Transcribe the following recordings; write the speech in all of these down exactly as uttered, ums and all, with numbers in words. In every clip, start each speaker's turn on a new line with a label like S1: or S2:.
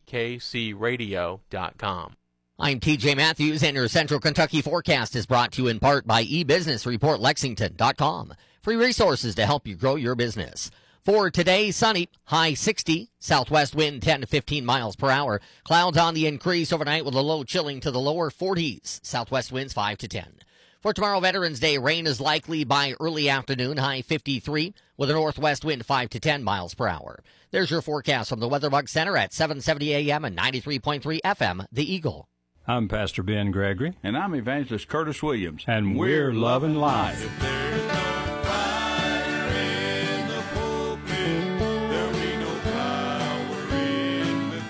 S1: k c radio dot com.
S2: I'm T J Matthews, and your Central Kentucky forecast is brought to you in part by e business report lexington dot com. Free resources to help you grow your business. For today, sunny, high sixty, southwest wind ten to fifteen miles per hour. Clouds on the increase overnight with a low chilling to the lower forties. Southwest winds five to ten. For tomorrow, Veterans Day, rain is likely by early afternoon, high fifty-three, with a northwest wind five to ten miles per hour. There's your forecast from the Weatherbug Center at seven seventy A M and ninety-three point three F M, The Eagle.
S3: I'm Pastor Ben Gregory.
S4: And I'm Evangelist Curtis Williams.
S3: And we're loving life.
S5: If there's no fire in the pulpit, there'll be no power in the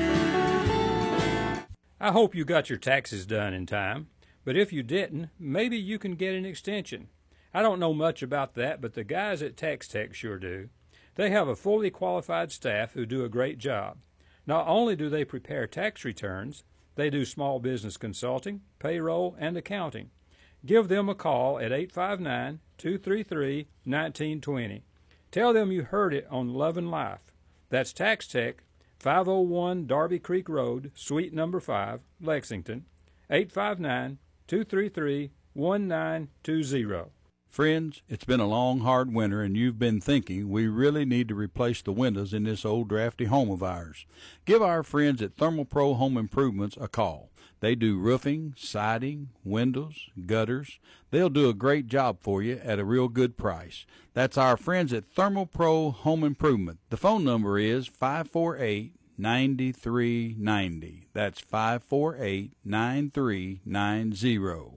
S5: pew.
S3: I hope you got your taxes done in time. But if you didn't, maybe you can get an extension. I don't know much about that, but the guys at Tax Tech sure do. They have a fully qualified staff who do a great job. Not only do they prepare tax returns, they do small business consulting, payroll, and accounting. Give them a call at eight five nine, two three three, one nine two zero. Tell them you heard it on Love and Life. That's Tax Tech, five oh one Darby Creek Road, Suite number five, Lexington, eight five nine, two three three, one nine two zero.
S4: Friends, it's been a long, hard winter, and you've been thinking we really need to replace the windows in this old drafty home of ours. Give our friends at Thermal Pro Home Improvements a call. They do roofing, siding, windows, gutters. They'll do a great job for you at a real good price. That's our friends at Thermal Pro Home Improvement. The phone number is five four eight, nine three nine zero. That's five four eight, nine three nine zero.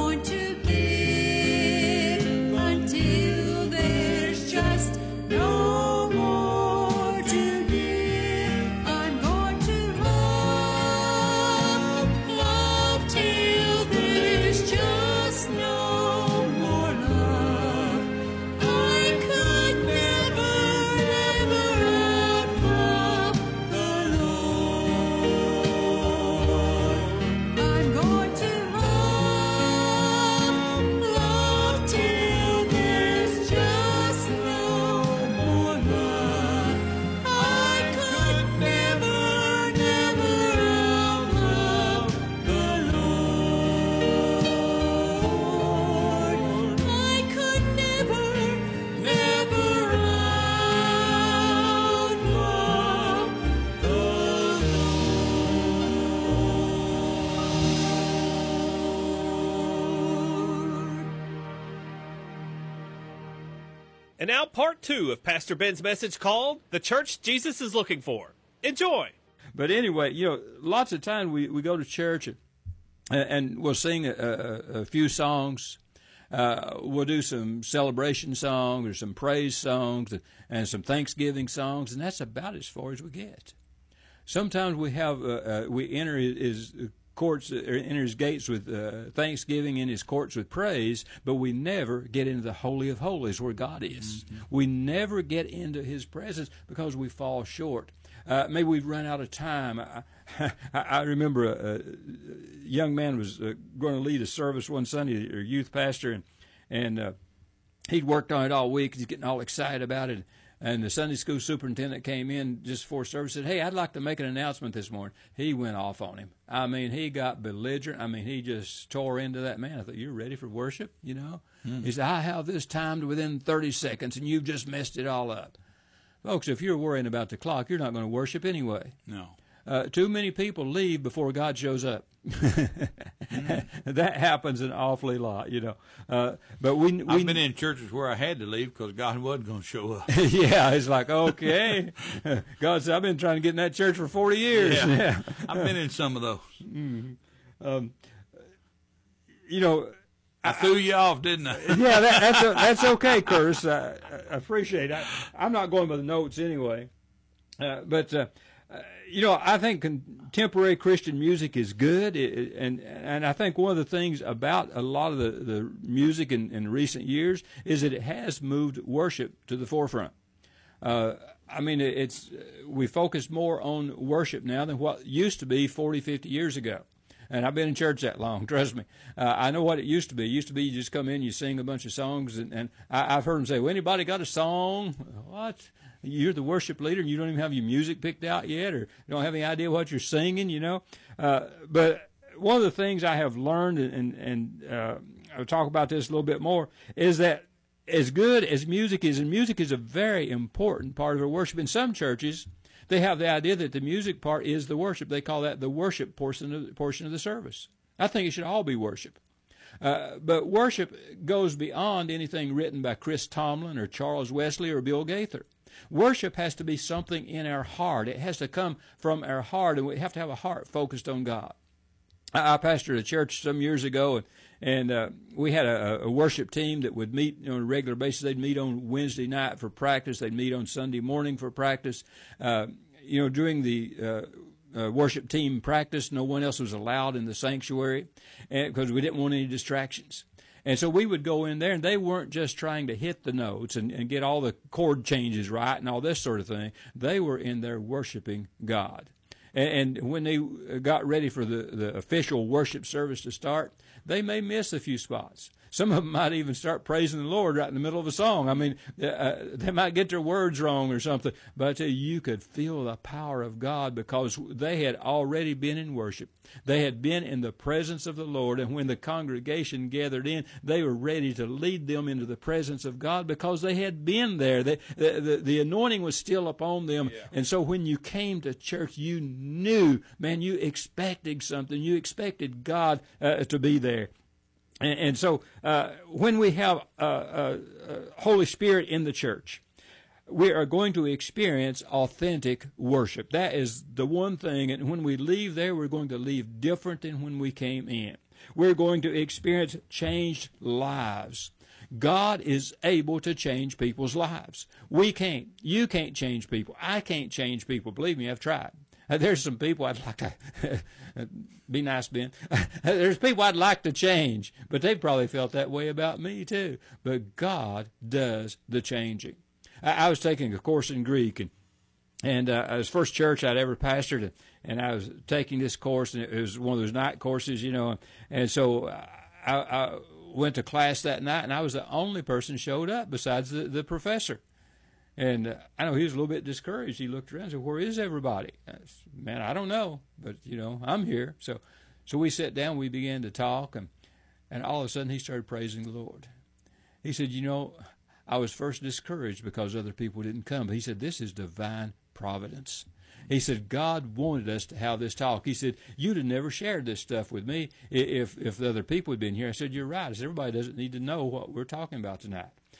S6: No And now part two of Pastor Ben's message called The Church Jesus is Looking For. Enjoy.
S3: But anyway, you know, lots of times we, we go to church and, and we'll sing a, a, a few songs. Uh, we'll do some celebration songs or some praise songs and, and some Thanksgiving songs, and that's about as far as we get. Sometimes we have uh, uh, we enter his courts, or enter his gates with uh, thanksgiving, in his courts with praise, but we never get into the Holy of Holies where God is. Mm-hmm. We never get into His presence because we fall short. Uh, maybe we've run out of time. I, I, I remember a, a young man was uh, going to lead a service one Sunday, a youth pastor, and and uh, he'd worked on it all week. He's getting all excited about it. And the Sunday school superintendent came in just before service and said, "Hey, I'd like to make an announcement this morning." He went off on him. I mean, he got belligerent. I mean, he just tore into that man. I thought, "You're ready for worship?" You know? Mm. He said, "I have this timed within thirty seconds, and you've just messed it all up." Folks, if you're worrying about the clock, you're not going to worship anyway.
S4: No.
S3: Uh, too many people leave before God shows up. mm. That happens an awfully lot, you know. Uh, but we, we
S4: I've been in churches where I had to leave because God wasn't going to show up.
S3: Yeah, it's like, okay. God said, "I've been trying to get in that church for forty years.
S4: Yeah.
S3: Yeah.
S4: I've been in some of those.
S3: Mm-hmm. Um, you know,
S4: I threw you off, didn't I?
S3: Yeah, that, that's a, that's okay, Curtis. I, I appreciate it. I, I'm not going by the notes anyway. Uh, but, uh, uh, you know, I think contemporary Christian music is good. It, and and I think one of the things about a lot of the, the music in, in recent years is that it has moved worship to the forefront. Uh, I mean, it's we focus more on worship now than what used to be forty, fifty years ago. And I've been in church that long, trust me. Uh, I know what it used to be. It used to be you just come in, you sing a bunch of songs, and, and I, I've heard them say, "Well, anybody got a song?" What? You're the worship leader, and you don't even have your music picked out yet, or you don't have any idea what you're singing, you know? Uh, but one of the things I have learned, and, and uh, I'll talk about this a little bit more, is that as good as music is, and music is a very important part of our worship. In some churches, they have the idea that the music part is the worship. They call that the worship portion of, portion of the service. I think it should all be worship. Uh, but worship goes beyond anything written by Chris Tomlin or Charles Wesley or Bill Gaither. Worship has to be something in our heart. It has to come from our heart, and we have to have a heart focused on God. I, I pastored a church some years ago, and, and uh, we had a, a worship team that would meet on a regular basis. They'd meet on Wednesday night for practice. They'd meet on Sunday morning for practice. Uh, you know, during the uh, uh, worship team practice, no one else was allowed in the sanctuary because we didn't want any distractions. And so we would go in there, and they weren't just trying to hit the notes and, and get all the chord changes right and all this sort of thing. They were in there worshiping God. And, and when they got ready for the, the official worship service to start, they may miss a few spots. Some of them might even start praising the Lord right in the middle of a song. I mean, uh, they might get their words wrong or something. But I tell you, you could feel the power of God because they had already been in worship. They had been in the presence of the Lord. And when the congregation gathered in, they were ready to lead them into the presence of God because they had been there. They, the, the, the anointing was still upon them. Yeah. And so when you came to church, you knew, man, you expected something. You expected God uh, to be there. And, and so uh, when we have uh, uh, uh, Holy Spirit in the church, we are going to experience authentic worship. That is the one thing. And when we leave there, we're going to leave different than when we came in. We're going to experience changed lives. God is able to change people's lives. We can't. You can't change people. I can't change people. Believe me, I've tried. There's some people I'd like to be nice, Ben. There's people I'd like to change, but they've probably felt that way about me too. But God does the changing. I, I was taking a course in Greek, and and uh, it was the first church I'd ever pastored, and, and I was taking this course, and it was one of those night courses, you know. And so I, I went to class that night, and I was the only person showed up besides the, the professor. And uh, I know he was a little bit discouraged. He looked around and said, "Where is everybody?" I said, "Man, I don't know, but, you know, I'm here." So so we sat down, we began to talk, and, and all of a sudden he started praising the Lord. He said, "You know, I was first discouraged because other people didn't come." But he said, "This is divine providence." He said, "God wanted us to have this talk." He said, "You'd have never shared this stuff with me if, if the other people had been here." I said, "You're right." I said, "Everybody doesn't need to know what we're talking about tonight."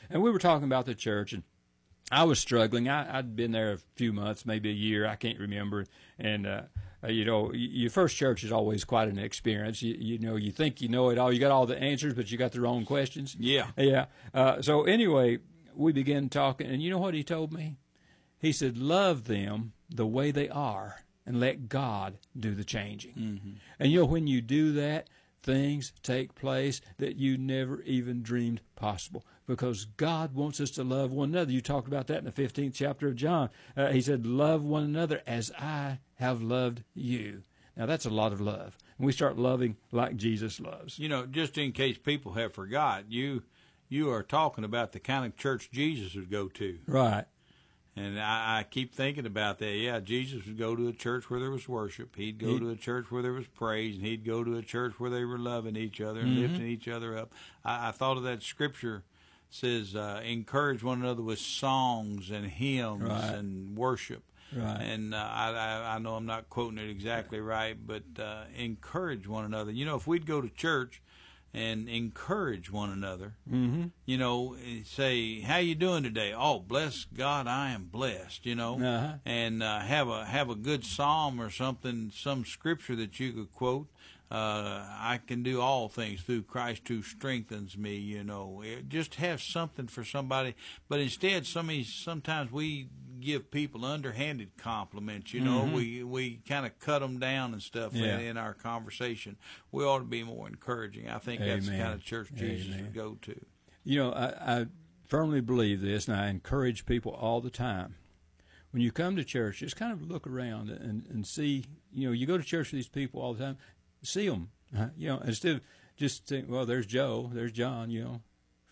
S3: and we were talking about the church, and I was struggling. I, I'd been there a few months, maybe a year, I can't remember. And, uh, uh, you know, your first church is always quite an experience. You, you know, you think you know it all. You got all the answers, but you got the wrong questions.
S4: Yeah.
S3: Yeah. Uh, so anyway, we began talking, and you know what he told me? He said, love them the way they are and let God do the changing. Mm-hmm. And, you know, when you do that, things take place that you never even dreamed possible, because God wants us to love one another. You talked about that in the fifteenth chapter of John. Uh, he said, love one another as I have loved you. Now, that's a lot of love. And we start loving like Jesus loves.
S4: You know, just in case people have forgot, you you are talking about the kind of church Jesus would go to.
S3: Right.
S4: And I, I keep thinking about that. Yeah, Jesus would go to a church where there was worship. He'd go
S3: He,
S4: to a church where there was praise, and he'd go to a church where they were loving each other and
S3: mm-hmm.
S4: lifting each other up. I, I thought of that scripture says, uh, encourage one another with songs and hymns
S3: right.
S4: and worship.
S3: Right.
S4: And uh, I, I, I know I'm not quoting it exactly right, but uh, encourage one another. You know, if we'd go to church and encourage one another,
S3: mm-hmm.
S4: you know, say, how you doing today? Oh, bless God, I am blessed, you know,
S3: uh-huh.
S4: and uh, have a have a good psalm or something, some scripture that you could quote. Uh, I can do all things through Christ who strengthens me, you know. It, just have something for somebody. But instead, some, sometimes we give people underhanded compliments, you know.
S3: Mm-hmm.
S4: We we kind of cut them down and stuff
S3: yeah.
S4: in, in our conversation. We ought to be more encouraging. I think
S3: Amen.
S4: that's the kind of church Jesus
S3: Amen.
S4: would go to.
S3: You know, I, I firmly believe this, and I encourage people all the time. When you come to church, just kind of look around and, and see, you know, you go to church with these people all the time, see them, uh, you know, instead of just think, well, there's Joe, there's John, you know,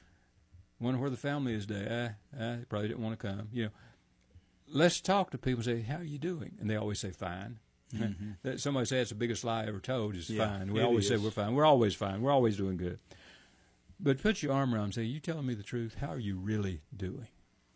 S3: wonder where the family is today. I, I probably didn't want to come, you know. Let's talk to people and say, how are you doing? And they always say, fine. Mm-hmm. Somebody says that's the biggest lie I ever told is
S4: yeah,
S3: fine. We
S4: it
S3: always
S4: is.
S3: say we're fine. We're always fine. We're always doing good. But put your arm around them and say, you telling me the truth? How are you really doing?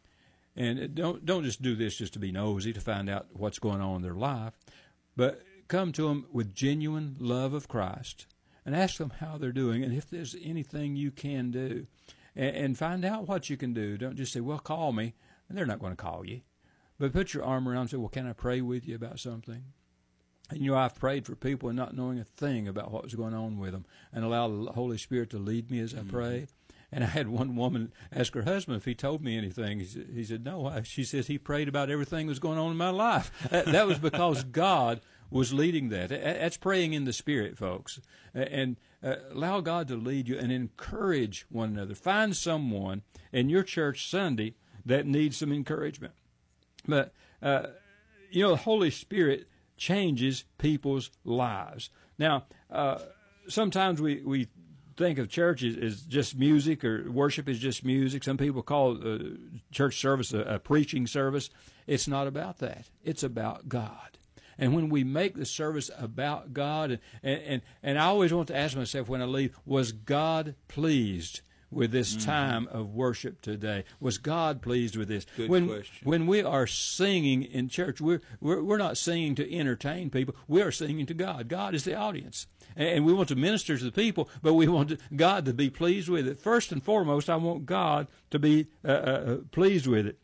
S3: And it don't don't just do this just to be nosy, to find out what's going on in their life, but come to them with genuine love of Christ and ask them how they're doing and if there's anything you can do. And, and find out what you can do. Don't just say, well, call me. And they're not going to call you. But put your arm around and say, well, can I pray with you about something? And, you know, I've prayed for people and not knowing a thing about what was going on with them and allow the Holy Spirit to lead me as I mm-hmm. pray. And I had one woman ask her husband if he told me anything. He said, he said no. She says he prayed about everything that was going on in my life. That, that was because God was leading that. That's praying in the Spirit, folks. And uh, allow God to lead you and encourage one another. Find someone in your church Sunday that needs some encouragement. But, uh, you know, the Holy Spirit changes people's lives. Now, uh, sometimes we, we think of church as, as just music, or worship is just music. Some people call uh, church service a, a preaching service. It's not about that. It's about God. And when we make the service about God, and, and, and I always want to ask myself when I leave, was God pleased with this mm-hmm. time of worship today? Was God pleased with this?
S4: Good
S3: when,
S4: question.
S3: When we are singing in church, we're, we're, we're not singing to entertain people. We are singing to God. God is the audience. And, and we want to minister to the people, but we want to, God to be pleased with it. First and foremost, I want God to be uh, uh, pleased with it.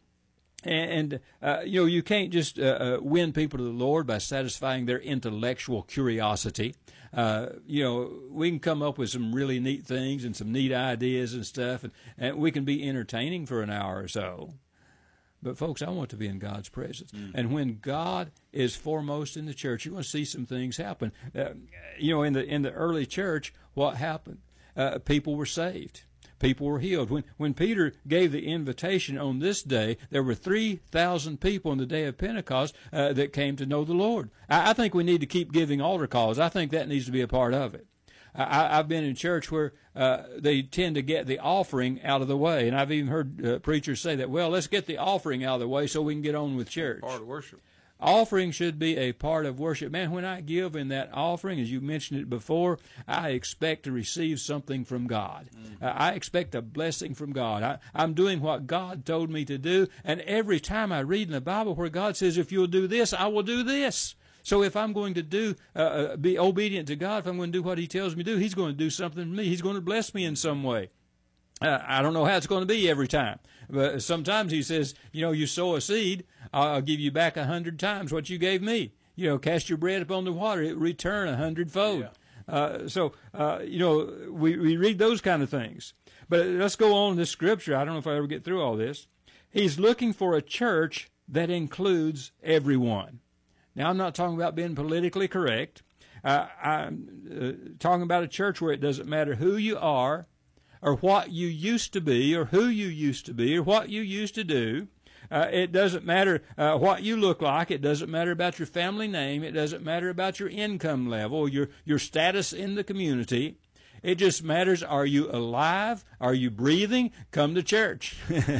S3: And, uh, you know, you can't just uh, uh, win people to the Lord by satisfying their intellectual curiosity. Uh, you know, we can come up with some really neat things and some neat ideas and stuff, and, and we can be entertaining for an hour or so. But, folks, I want to be in God's presence. Mm. And when God is foremost in the church, you're going to see some things happen. Uh, you know, in the in the early church, what happened? Uh, people were saved. People were healed. When when Peter gave the invitation on this day, there were three thousand people on the day of Pentecost uh, that came to know the Lord. I, I think we need to keep giving altar calls. I think that needs to be a part of it. I, I've been in church where uh, they tend to get the offering out of the way, and I've even heard uh, preachers say that, well, let's get the offering out of the way so we can get on with church.
S4: Part of worship.
S3: Offering should be a part of worship. Man, when I give in that offering, as you mentioned it before, I expect to receive something from God. Mm-hmm. Uh, I expect a blessing from God. I, I'm doing what God told me to do, and every time I read in the Bible where God says, if you'll do this, I will do this. So if I'm going to do uh, be obedient to God, if I'm going to do what He tells me to do, He's going to do something for me. He's going to bless me in some way. Uh, I don't know how it's going to be every time, but sometimes he says, you know, you sow a seed, I'll give you back a hundred times what you gave me. You know, cast your bread upon the water, it will return a hundredfold. Yeah. Uh, so, uh, you know, we, we read those kind of things. But let's go on in this scripture. I don't know if I ever get through all this. He's looking for a church that includes everyone. Now, I'm not talking about being politically correct. Uh, I'm uh, talking about a church where it doesn't matter who you are, or what you used to be, or who you used to be, or what you used to do. Uh, it doesn't matter uh, what you look like. It doesn't matter about your family name. It doesn't matter about your income level, your your status in the community. It just matters, are you alive? Are you breathing? Come to church.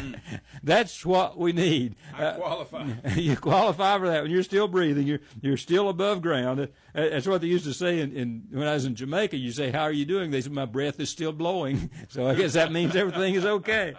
S3: That's what we need.
S4: I qualify.
S3: Uh, you qualify for that. When you're still breathing, you're you're still above ground. Uh, that's what they used to say in, in when I was in Jamaica. You say, how are you doing? They said, my breath is still blowing. So I guess that means everything is okay.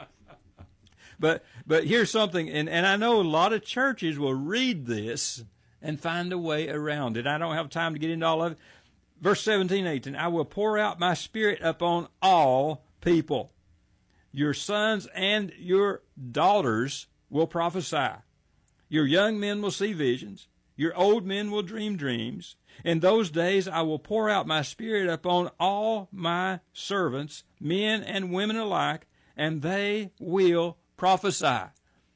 S3: But but here's something, and, and I know a lot of churches will read this and find a way around it. I don't have time to get into all of it. Verse seventeen, eighteen, I will pour out my spirit upon all people. Your sons and your daughters will prophesy. Your young men will see visions. Your old men will dream dreams. In those days I will pour out my spirit upon all my servants, men and women alike, and they will prophesy.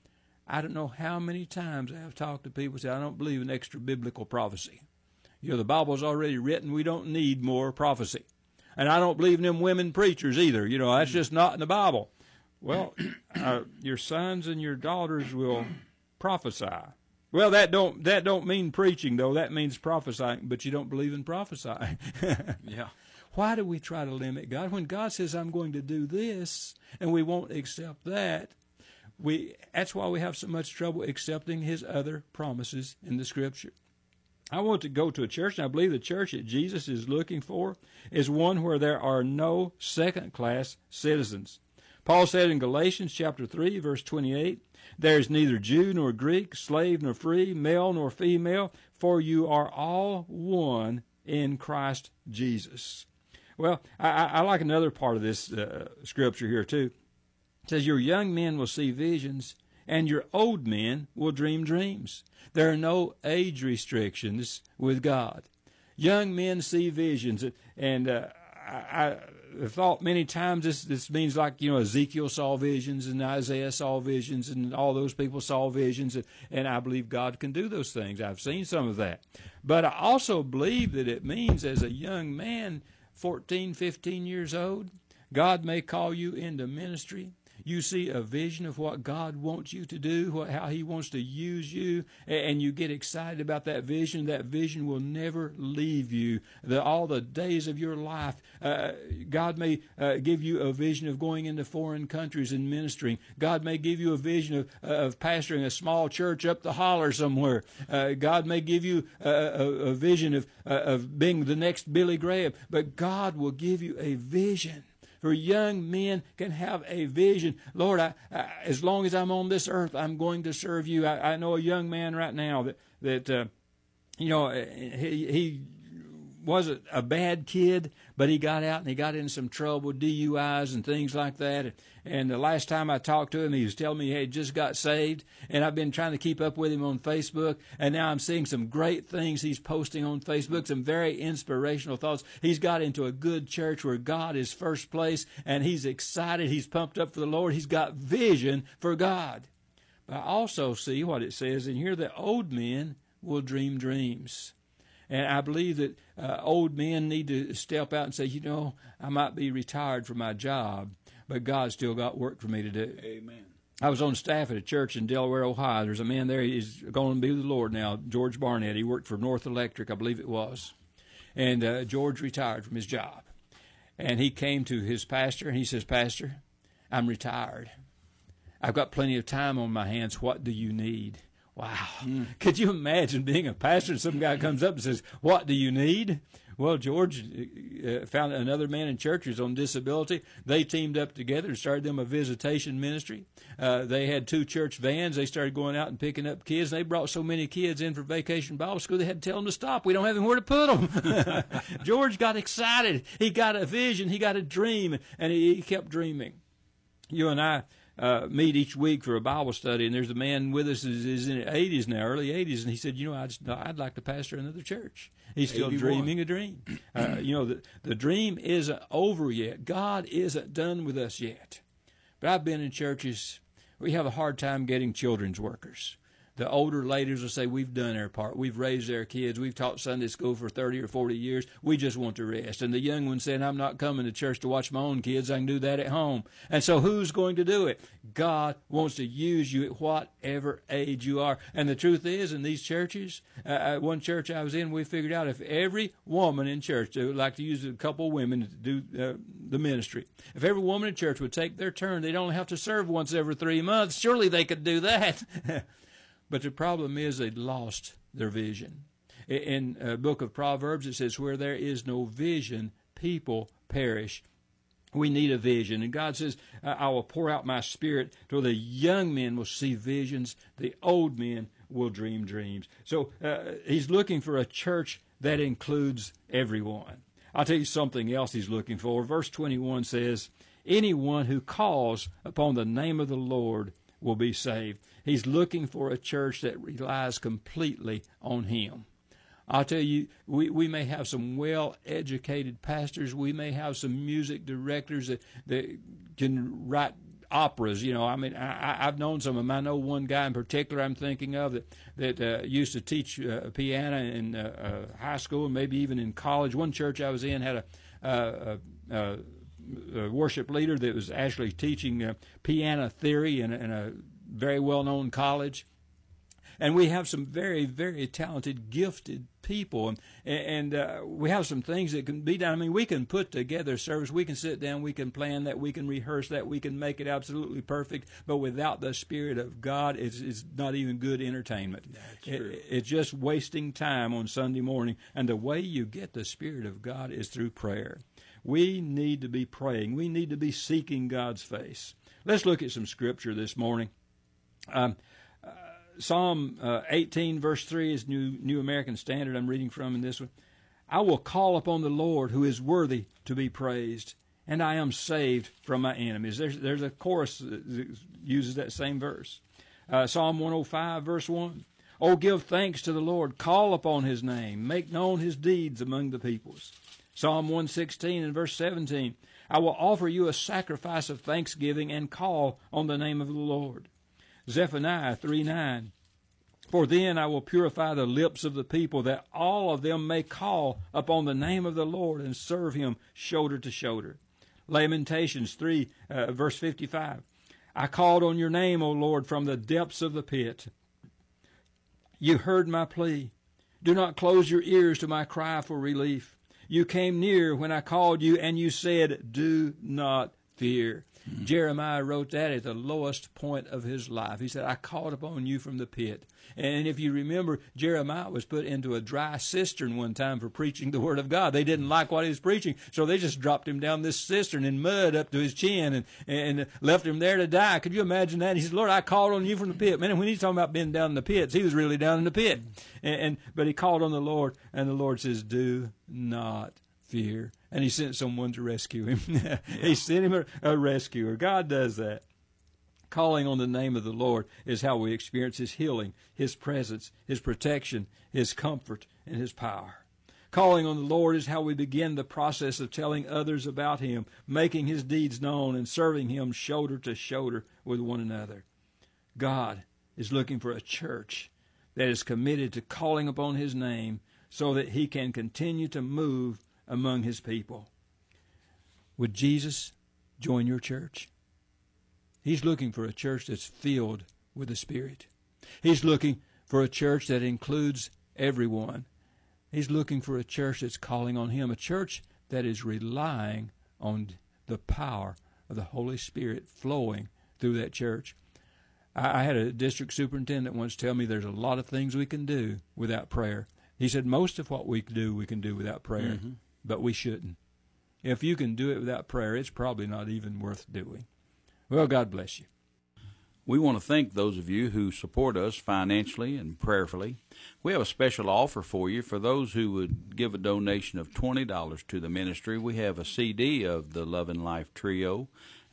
S3: I don't know how many times I have talked to people who say, I don't believe in extra biblical prophecy. You know, the Bible's already written. We don't need more prophecy. And I don't believe in them women preachers either. You know, that's just not in the Bible. Well, uh, your sons and your daughters will prophesy. Well, that don't that don't mean preaching, though. That means prophesying, but you don't believe in prophesying.
S4: Yeah.
S3: Why do we try to limit God? When God says, I'm going to do this, and we won't accept that, we that's why we have so much trouble accepting his other promises in the Scripture. I want to go to a church, and I believe the church that Jesus is looking for is one where there are no second-class citizens. Paul said in Galatians chapter three, verse twenty-eight, there is neither Jew nor Greek, slave nor free, male nor female, for you are all one in Christ Jesus. Well, I, I like another part of this uh, scripture here, too. It says, your young men will see visions, and your old men will dream dreams. There are no age restrictions with God. Young men see visions, and uh, I, I thought many times this, this means like, you know, Ezekiel saw visions and Isaiah saw visions and all those people saw visions, and, and I believe God can do those things. I've seen some of that. But I also believe that it means as a young man, fourteen, fifteen years old, God may call you into ministry. You see a vision of what God wants you to do, what, how he wants to use you, and you get excited about that vision. That vision will never leave you. The, all the days of your life, uh, God may uh, give you a vision of going into foreign countries and ministering. God may give you a vision of, uh, of pastoring a small church up the holler somewhere. Uh, God may give you a, a, a vision of, uh, of being the next Billy Graham. But God will give you a vision. For young men can have a vision. Lord, I, I, as long as I'm on this earth, I'm going to serve you. I, I know a young man right now that, that uh, you know, he, he wasn't a bad kid, but he got out and he got in some trouble, D U Is and things like that. And the last time I talked to him, he was telling me he had just got saved. And I've been trying to keep up with him on Facebook. And now I'm seeing some great things he's posting on Facebook, some very inspirational thoughts. He's got into a good church where God is first place, and he's excited. He's pumped up for the Lord. He's got vision for God. But I also see what it says in here, that old men will dream dreams. And I believe that uh, old men need to step out and say, you know, I might be retired from my job, but God's still got work for me to do.
S4: Amen.
S3: I was on staff at a church in Delaware, Ohio. There's a man there. He's going to be with the Lord now, George Barnett. He worked for North Electric, I believe it was. And uh, George retired from his job. And he came to his pastor, and he says, Pastor, I'm retired. I've got plenty of time on my hands. What do you need? Wow. Mm. Could you imagine being a pastor and some guy comes up and says, what do you need? Well, George uh, found another man in church who's on disability. They teamed up together and started them a visitation ministry. Uh, they had two church vans. They started going out and picking up kids. They brought so many kids in for Vacation Bible School, they had to tell them to stop. We don't have anywhere to put them. George got excited. He got a vision. He got a dream, and he, he kept dreaming. you and I uh, meet each week for a Bible study, and there's a man with us who's is in his eighties now, early eighties, and he said, you know, I just, I'd like to pastor another church. He's still
S4: eighty-one.
S3: dreaming a dream. Uh, you know, the, the dream isn't over yet. God isn't done with us yet. But I've been in churches, we have a hard time getting children's workers. The older ladies will say, we've done our part. We've raised our kids. We've taught Sunday school for thirty or forty years. We just want to rest. And the young one said, I'm not coming to church to watch my own kids. I can do that at home. And so who's going to do it? God wants to use you at whatever age you are. And the truth is, in these churches, uh, one church I was in, we figured out if every woman in church, they would like to use a couple of women to do uh, the ministry. If every woman in church would take their turn, they'd only have to serve once every three months. Surely they could do that. But the problem is they'd lost their vision. In the book of Proverbs, it says, where there is no vision, people perish. We need a vision. And God says, I will pour out my spirit till the young men will see visions, the old men will dream dreams. So uh, he's looking for a church that includes everyone. I'll tell you something else he's looking for. Verse twenty-one says, anyone who calls upon the name of the Lord will be saved. He's looking for a church that relies completely on him. I'll tell you, we, we may have some well-educated pastors. We may have some music directors that, that can write operas. You know, I mean, I, I've known some of them. I know one guy in particular I'm thinking of that, that uh, used to teach uh, piano in uh, uh, high school and maybe even in college. One church I was in had a... Uh, uh, uh, a worship leader that was actually teaching uh, piano theory in a, in a very well-known college. And we have some very, very talented, gifted people. And, and uh, we have some things that can be done. I mean, we can put together a service. We can sit down. We can plan that. We can rehearse that. We can make it absolutely perfect. But without the Spirit of God, it's, it's not even good entertainment.
S4: That's
S3: it,
S4: true.
S3: It's just wasting time on Sunday morning. And the way you get the Spirit of God is through prayer. We need to be praying. We need to be seeking God's face. Let's look at some scripture this morning. Um, uh, Psalm uh, eighteen, verse three is New, New American Standard I'm reading from in this one. I will call upon the Lord who is worthy to be praised, and I am saved from my enemies. There's, there's a chorus that uses that same verse. Uh, Psalm one oh five, verse one. Oh, give thanks to the Lord. Call upon his name. Make known his deeds among the peoples. Psalm one sixteen and verse seventeen, I will offer you a sacrifice of thanksgiving and call on the name of the Lord. Zephaniah three nine, for then I will purify the lips of the people, that all of them may call upon the name of the Lord and serve him shoulder to shoulder. Lamentations three, uh, verse fifty-five, I called on your name, O Lord, from the depths of the pit. You heard my plea. Do not close your ears to my cry for relief. You came near when I called you, and you said, do not fear. Mm-hmm. Jeremiah wrote that at the lowest point of his life. He said, I called upon you from the pit. And if you remember, Jeremiah was put into a dry cistern one time for preaching the Word of God. They didn't like what he was preaching, so they just dropped him down this cistern in mud up to his chin and, and left him there to die. Could you imagine that? He said, Lord, I called on you from the pit. Man, when he's talking about being down in the pits, he was really down in the pit. And, and But he called on the Lord, and the Lord says, do not fear. And he sent someone to rescue him. He sent him a, a rescuer. God does that. Calling on the name of the Lord is how we experience his healing, his presence, his protection, his comfort, and his power. Calling on the Lord is how we begin the process of telling others about him, making his deeds known, and serving him shoulder to shoulder with one another. God is looking for a church that is committed to calling upon his name so that he can continue to move among his people. Would Jesus join your church? He's looking for a church that's filled with the Spirit. He's looking for a church that includes everyone. He's looking for a church that's calling on him, a church that is relying on the power of the Holy Spirit flowing through that church. I, I had a district superintendent once tell me there's a lot of things we can do without prayer. He said most of what we do, we can do without prayer, mm-hmm. but we shouldn't. If you can do it without prayer, it's probably not even worth doing. Well, God bless you.
S4: We want to thank those of you who support us financially and prayerfully. We have a special offer for you. For those who would give a donation of twenty dollars to the ministry, we have a C D of the Love and Life Trio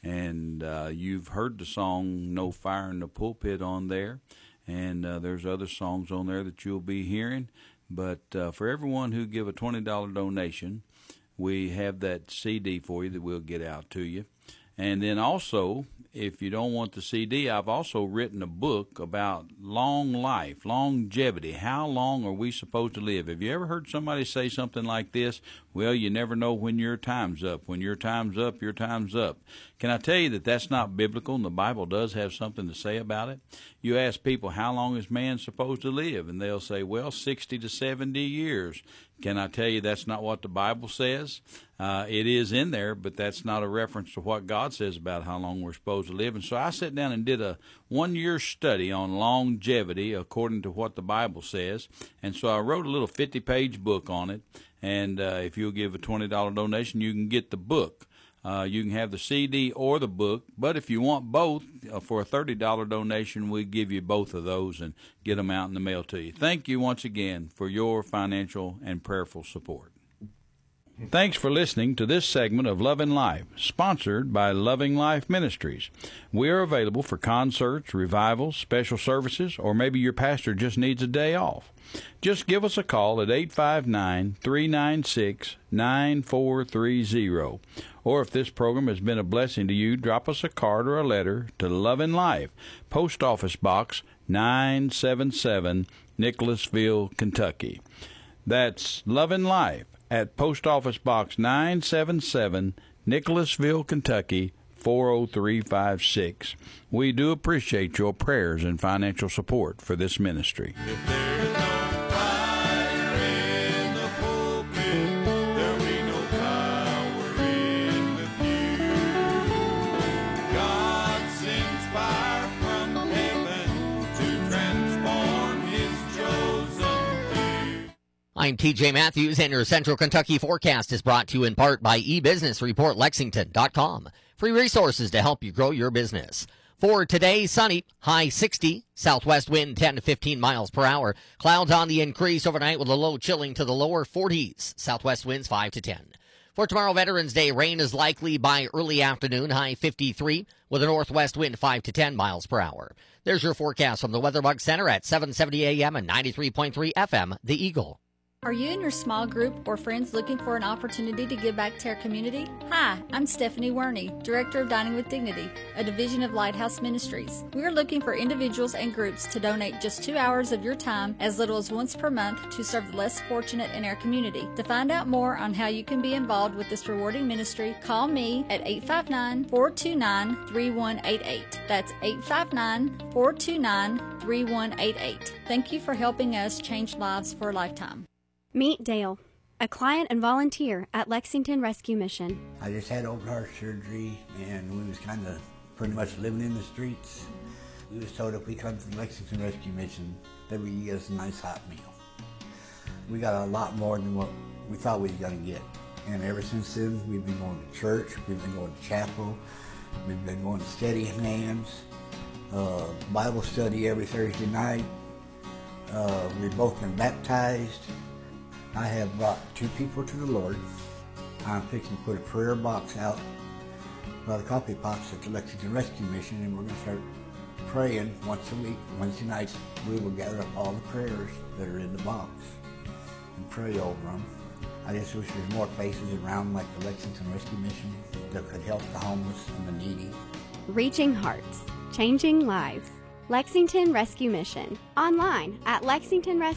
S4: And uh, you've heard the song No Fire in the Pulpit on there, and uh, there's other songs on there that you'll be hearing. But uh, for everyone who give a twenty dollars donation, we have that C D for you that we'll get out to you. And then also, if you don't want the C D, I've also written a book about long life, longevity. How long are we supposed to live? Have you ever heard somebody say something like this? Well, you never know when your time's up. When your time's up, your time's up. Can I tell you that that's not biblical, and the Bible does have something to say about it? You ask people, how long is man supposed to live? And they'll say, well, sixty to seventy years. Can I tell you that's not what the Bible says? Uh, it is in there, but that's not a reference to what God says about how long we're supposed to live. And so I sat down and did a one-year study on longevity according to what the Bible says. And so I wrote a little fifty-page book on it. And uh, if you'll give a twenty dollars donation, you can get the book. Uh, you can have the C D or the book, but if you want both, uh, for a thirty dollars donation, we give you both of those and get them out in the mail to you. Thank you once again for your financial and prayerful support. Thanks for listening to this segment of Loving Life, sponsored by Loving Life Ministries. We are available for concerts, revivals, special services, or maybe your pastor just needs a day off. Just give us a call at eight five nine, three nine six, nine four three zero. Or if this program has been a blessing to you, drop us a card or a letter to Loving Life, Post Office Box nine seven seven, Nicholasville, Kentucky. That's Loving Life at Post Office Box nine seven seven, Nicholasville, Kentucky, four oh three five six. We do appreciate your prayers and financial support for this ministry.
S5: If there's no fire in the pulpit, there'll be no power in the pew. God sends fire from heaven to transform his chosen few.
S2: I'm T J Matthews, and your Central Kentucky forecast is brought to you in part by e business report lexington dot com. Free resources to help you grow your business. For today, sunny, high sixty, southwest wind ten to fifteen miles per hour. Clouds on the increase overnight with a low chilling to the lower forties. Southwest winds five to ten. For tomorrow, Veterans Day, rain is likely by early afternoon, high fifty-three, with a northwest wind five to ten miles per hour. There's your forecast from the Weatherbug Center at seven seventy A M and ninety-three point three F M, The Eagle.
S7: Are you and your small group or friends looking for an opportunity to give back to our community? Hi, I'm Stephanie Werney, Director of Dining with Dignity, a division of Lighthouse Ministries. We are looking for individuals and groups to donate just two hours of your time, as little as once per month, to serve the less fortunate in our community. To find out more on how you can be involved with this rewarding ministry, call me at eight five nine, four two nine, three one eight eight. That's eight five nine, four two nine, three one eight eight. Thank you for helping us change lives for a lifetime.
S8: Meet Dale, a client and volunteer at Lexington Rescue Mission.
S9: I just had open heart surgery, and we was kind of pretty much living in the streets. We was told if we come to the Lexington Rescue Mission, that we get us a nice hot meal. We got a lot more than what we thought we was going to get. And ever since then, we've been going to church, we've been going to chapel, we've been going to steady hands, uh, Bible study every Thursday night. Uh, we've both been baptized. I have brought two people to the Lord. I'm fixing to put a prayer box out by the coffee pots at the Lexington Rescue Mission, and we're going to start praying once a week. Wednesday nights, we will gather up all the prayers that are in the box and pray over them. I just wish there was more places around like the Lexington Rescue Mission that could help the homeless and the needy.
S8: Reaching hearts, changing lives. Lexington Rescue Mission. Online at lexington rescue